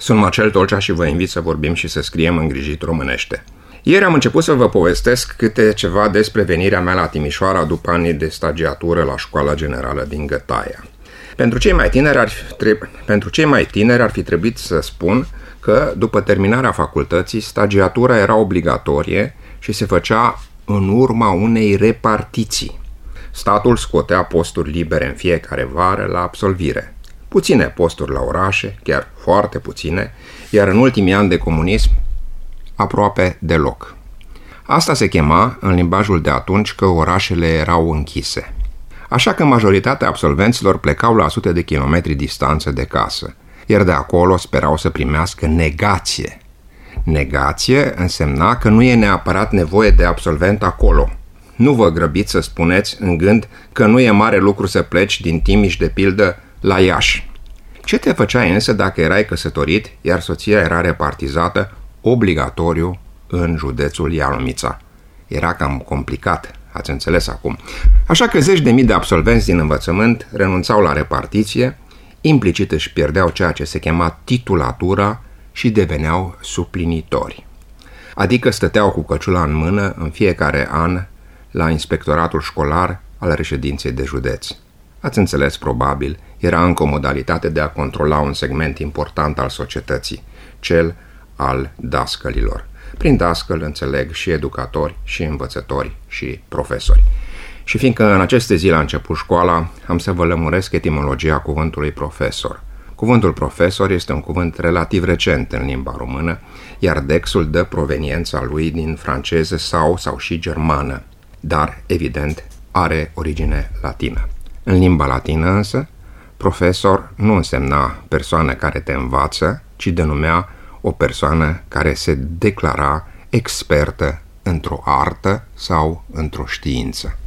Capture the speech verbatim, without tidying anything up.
Sunt Marcel Tolcea și vă invit să vorbim și să scriem îngrijit românește. Ieri am început să vă povestesc câte ceva despre venirea mea la Timișoara după anii de stagiatură la Școala Generală din Gătaia. Pentru cei mai tineri ar fi, treb- pentru cei mai tineri ar fi trebuit să spun că, după terminarea facultății, stagiatura era obligatorie și se făcea în urma unei repartiții. Statul scotea posturi libere în fiecare vară la absolvire. Puține posturi la orașe, chiar foarte puține, iar în ultimii ani de comunism, aproape deloc. Asta se chema, în limbajul de atunci, că orașele erau închise. Așa că majoritatea absolvenților plecau la sute de kilometri distanță de casă, iar de acolo sperau să primească negație. Negație însemna că nu e neapărat nevoie de absolvent acolo. Nu vă grăbiți să spuneți în gând că nu e mare lucru să pleci din Timiș, de pildă, la Iași. Ce te făceai însă dacă erai căsătorit, iar soția era repartizată obligatoriu în județul Ialomița? Era cam complicat, ați înțeles acum. Așa că zeci de mii de absolvenți din învățământ renunțau la repartiție, implicit își pierdeau ceea ce se chema titulatura și deveneau suplinitori. Adică stăteau cu căciula în mână în fiecare an la inspectoratul școlar al reședinței de județ. Ați înțeles, probabil, era încă o modalitate de a controla un segment important al societății, cel al dascălilor. Prin dascăl înțeleg și educatori, și învățători, și profesori. Și fiindcă în aceste zile a început școala, am să vă lămuresc etimologia cuvântului profesor. Cuvântul profesor este un cuvânt relativ recent în limba română, iar dexul dă proveniența lui din franceză sau, sau și germană, dar, evident, are origine latină. În limba latină însă, profesor nu însemna persoană care te învață, ci denumea o persoană care se declara expertă într-o artă sau într-o știință.